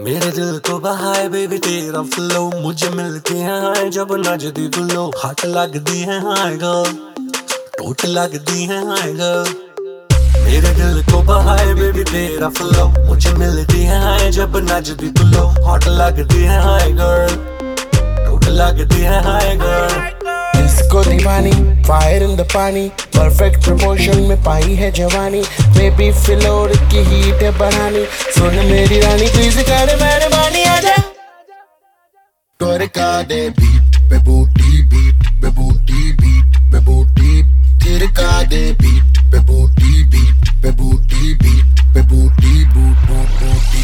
मेरे दिल को बहाए बेबी तेरा फ्लो, मुझे मिलती है हाय जब नजदी तू लो। हाथ लगदी है हाय गर्ल, टोट लगदी है हाय गर्ल। मेरे दिल को बहाए बेबी तेरा फ्लो, मुझे मिलती है हाय जब नजदी तू लो। हाथ लगदी है हाय गर्ल, टोट लगदी है हाय गर्ल। इसको दीवानी fire in the paani, perfect proportion में पाई है जवानी। बेबी फ्लोर की हीट है बढ़ानी, सुन मेरी रानी प्लीज कर मेहरबानी आजा। टोरका दे बीट पे बूटी, बीट पे बूटी, बीट पे बूटी। तिरका दे बीट पे बूटी, बीट पे बूटी, बीट पे बूटी, बूट बूट बूटी।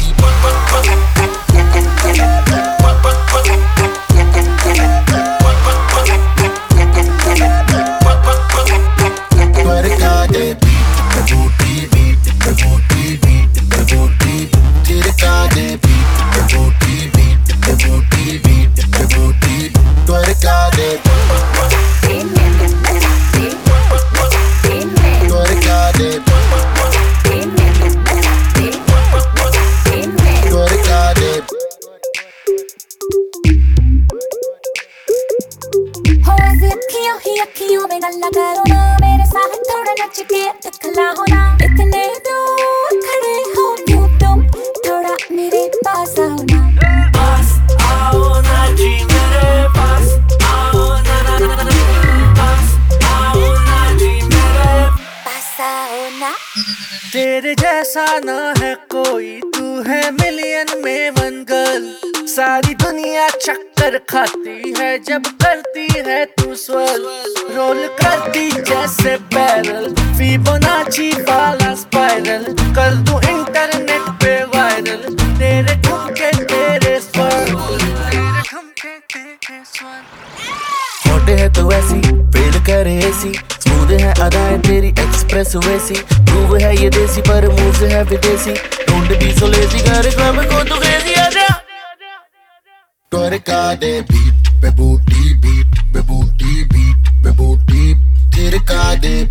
अखियों में गल्ला करो ना, मेरे साथ थोड़ा नच के दिखला हो ना। इतने दूर खड़े हो क्यों तुम, थोड़ा मेरे पास आओ ना। पास आओ ना जी मेरे पास आओ ना, पास आओ ना जी मेरे पास आओ ना। तेरे जैसा ना है कोई, तू है मिलियन में वन गर्ल। सारी दुनिया चक्कर खाती है जब करती है तू स्वर्ल। रोल करती जैसे बैरल, फिबोनाची वाला स्पाइरल। कर दूं इंटरनेट पे वायरल तेरे ठुमके तेरे स्वर, तेरे ठुमके तेरे स्वर। होटे है तो ऐसी फेल करे ऐसी, स्मूथ है अदाएं तेरी एक्सप्रेस वैसी। प्रूव है ये देसी पर मूव है विदेशी, डोंट बी सो लेजी कर क्लब को तू क्रेजी आजा। टोरका दे बीट पे बूटी, बीट पे बूटी, बीट पे बूटी। तिरका दे